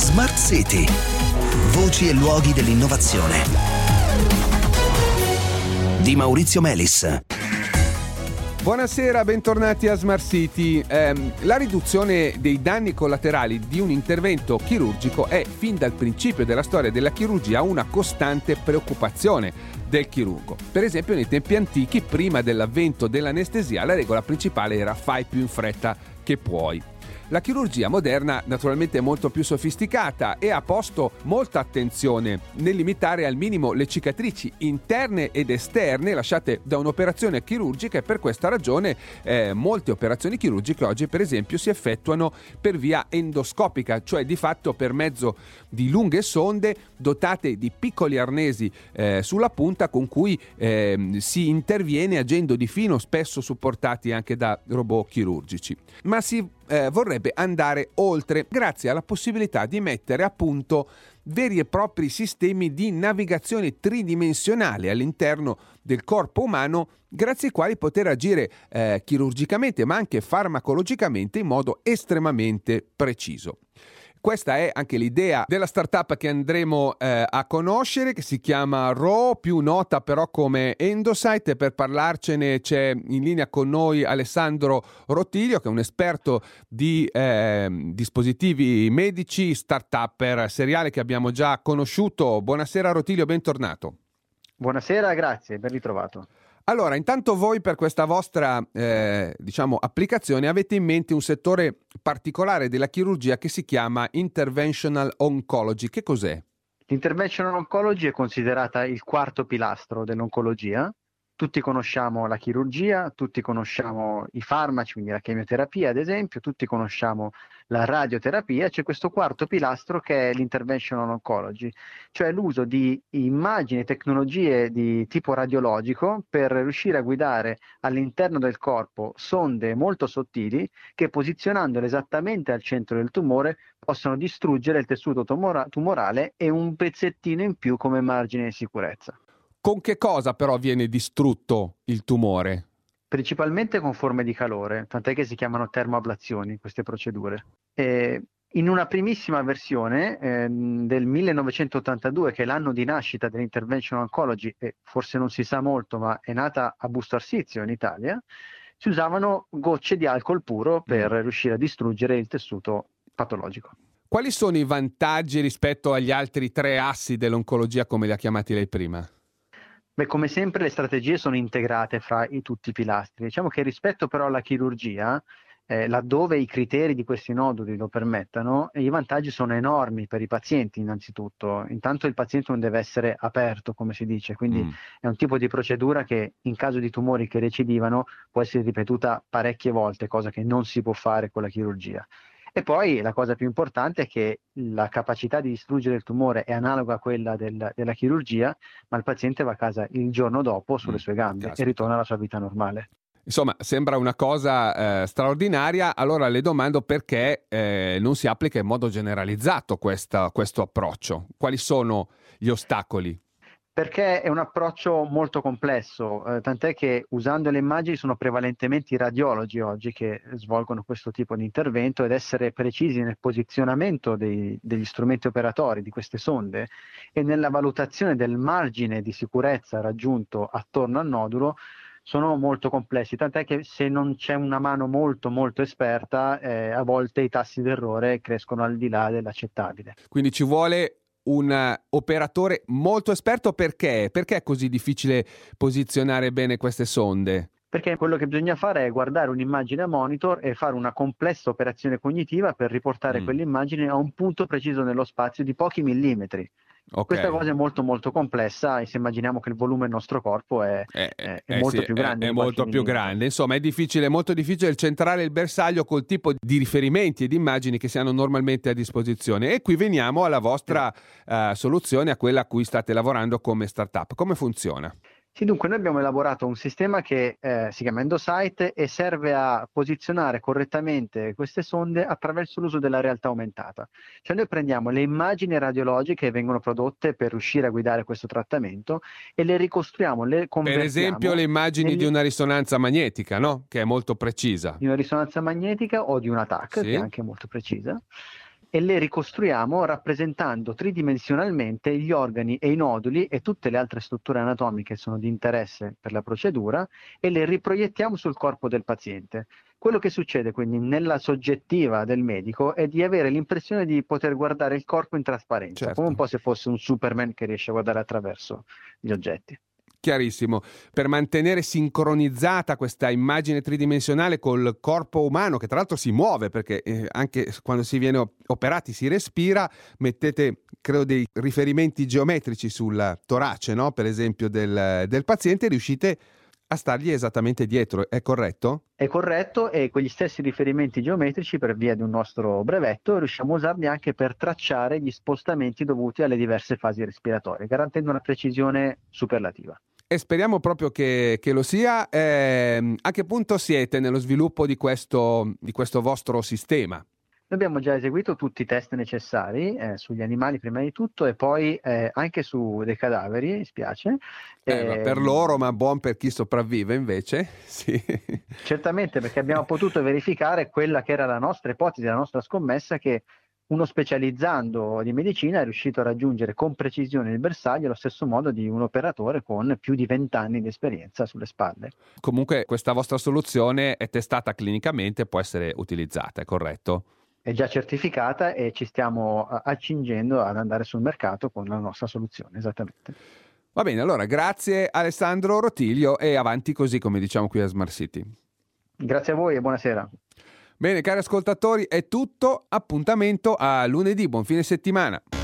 Smart City. Voci e luoghi dell'innovazione. Di Maurizio Melis. Buonasera, bentornati a Smart City. La riduzione dei danni collaterali di un intervento chirurgico è fin dal principio della storia della chirurgia una costante preoccupazione del chirurgo. Per esempio, nei tempi antichi, prima dell'avvento dell'anestesia, la regola principale era fai più in fretta che puoi. La chirurgia moderna naturalmente è molto più sofisticata e ha posto molta attenzione nel limitare al minimo le cicatrici interne ed esterne lasciate da un'operazione chirurgica, e per questa ragione molte operazioni chirurgiche oggi per esempio si effettuano per via endoscopica, cioè di fatto per mezzo di lunghe sonde dotate di piccoli arnesi sulla punta con cui si interviene agendo di fino, spesso supportati anche da robot chirurgici. Ma si vorrebbe andare oltre grazie alla possibilità di mettere a punto veri e propri sistemi di navigazione tridimensionale all'interno del corpo umano, grazie ai quali poter agire chirurgicamente ma anche farmacologicamente in modo estremamente preciso. Questa è anche l'idea della startup che andremo a conoscere, che si chiama Raw, più nota però come Endosight, e per parlarcene c'è in linea con noi Alessandro Rotiglio, che è un esperto di dispositivi medici, startupper seriale che abbiamo già conosciuto. Buonasera Rotiglio, bentornato. Buonasera, grazie, ben ritrovato. Allora, intanto voi per questa vostra applicazione avete in mente un settore particolare della chirurgia che si chiama Interventional Oncology. Che cos'è? L'Interventional Oncology è considerata il quarto pilastro dell'oncologia. Tutti conosciamo la chirurgia, tutti conosciamo i farmaci, quindi la chemioterapia ad esempio, tutti conosciamo la radioterapia. C'è questo quarto pilastro che è l'Interventional Oncology, cioè l'uso di immagini e tecnologie di tipo radiologico per riuscire a guidare all'interno del corpo sonde molto sottili che, posizionandole esattamente al centro del tumore, possono distruggere il tessuto tumorale e un pezzettino in più come margine di sicurezza. Con che cosa però viene distrutto il tumore? Principalmente con forme di calore, tant'è che si chiamano termoablazioni queste procedure. In una primissima versione del 1982, che è l'anno di nascita dell'Interventional Oncology, e forse non si sa molto, ma è nata a Busto Arsizio in Italia, si usavano gocce di alcol puro per riuscire a distruggere il tessuto patologico. Quali sono i vantaggi rispetto agli altri tre assi dell'oncologia, come li ha chiamati lei prima? Beh, come sempre le strategie sono integrate fra tutti i pilastri. Diciamo che rispetto però alla chirurgia, laddove i criteri di questi noduli lo permettano, i vantaggi sono enormi per i pazienti innanzitutto. Intanto il paziente non deve essere aperto, come si dice, quindi è un tipo di procedura che in caso di tumori che recidivano può essere ripetuta parecchie volte, cosa che non si può fare con la chirurgia. E poi la cosa più importante è che la capacità di distruggere il tumore è analoga a quella della chirurgia, ma il paziente va a casa il giorno dopo sulle sue gambe e ritorna alla sua vita normale. Insomma, sembra una cosa straordinaria. Allora le domando perché non si applica in modo generalizzato questo approccio. Quali sono gli ostacoli? Perché è un approccio molto complesso, tant'è che usando le immagini sono prevalentemente i radiologi oggi che svolgono questo tipo di intervento, ed essere precisi nel posizionamento degli strumenti operatori di queste sonde e nella valutazione del margine di sicurezza raggiunto attorno al nodulo sono molto complessi, tant'è che se non c'è una mano molto molto esperta a volte i tassi d'errore crescono al di là dell'accettabile. Quindi ci vuole un operatore molto esperto. Perché? Perché è così difficile posizionare bene queste sonde? Perché quello che bisogna fare è guardare un'immagine a monitor e fare una complessa operazione cognitiva per riportare quell'immagine a un punto preciso nello spazio di pochi millimetri. Okay. Questa cosa è molto molto complessa, e se immaginiamo che il volume del nostro corpo è molto più grande. È molto più grande, insomma è difficile, molto difficile centrare il bersaglio col tipo di riferimenti e di immagini che si hanno normalmente a disposizione. E qui veniamo alla vostra soluzione, a quella a cui state lavorando come startup. Come funziona? Sì, dunque noi abbiamo elaborato un sistema che si chiama Endosight e serve a posizionare correttamente queste sonde attraverso l'uso della realtà aumentata. Cioè noi prendiamo le immagini radiologiche che vengono prodotte per riuscire a guidare questo trattamento e le ricostruiamo, le convertiamo. Per esempio le immagini di una risonanza magnetica, no? Che è molto precisa. Di una risonanza magnetica o di una TAC, sì, che è anche molto precisa. e le ricostruiamo rappresentando tridimensionalmente gli organi e i noduli e tutte le altre strutture anatomiche che sono di interesse per la procedura e le riproiettiamo sul corpo del paziente. Quello che succede quindi nella soggettiva del medico è di avere l'impressione di poter guardare il corpo in trasparenza, Certo. come un po' se fosse un Superman che riesce a guardare attraverso gli oggetti. Chiarissimo. Per mantenere sincronizzata questa immagine tridimensionale col corpo umano, che tra l'altro si muove, perché anche quando si viene operati si respira, mettete, credo, dei riferimenti geometrici sul torace, no? Per esempio del paziente, riuscite a stargli esattamente dietro, è corretto? È corretto, e quegli stessi riferimenti geometrici, per via di un nostro brevetto, riusciamo a usarli anche per tracciare gli spostamenti dovuti alle diverse fasi respiratorie, garantendo una precisione superlativa. E speriamo proprio che lo sia. A che punto siete nello sviluppo di questo vostro sistema? Noi abbiamo già eseguito tutti i test necessari sugli animali prima di tutto, e poi anche su dei cadaveri, mi spiace. Per loro, ma buon per chi sopravvive invece. Sì. Certamente, perché abbiamo potuto verificare quella che era la nostra ipotesi, la nostra scommessa, che uno specializzando di medicina è riuscito a raggiungere con precisione il bersaglio allo stesso modo di un operatore con più di 20 anni di esperienza sulle spalle. Comunque questa vostra soluzione è testata clinicamente e può essere utilizzata, è corretto? È già certificata e ci stiamo accingendo ad andare sul mercato con la nostra soluzione, esattamente. Va bene, allora grazie Alessandro Rotiglio e avanti così, come diciamo qui a Smart City. Grazie a voi e buonasera. Bene, cari ascoltatori, è tutto. Appuntamento a lunedì. Buon fine settimana.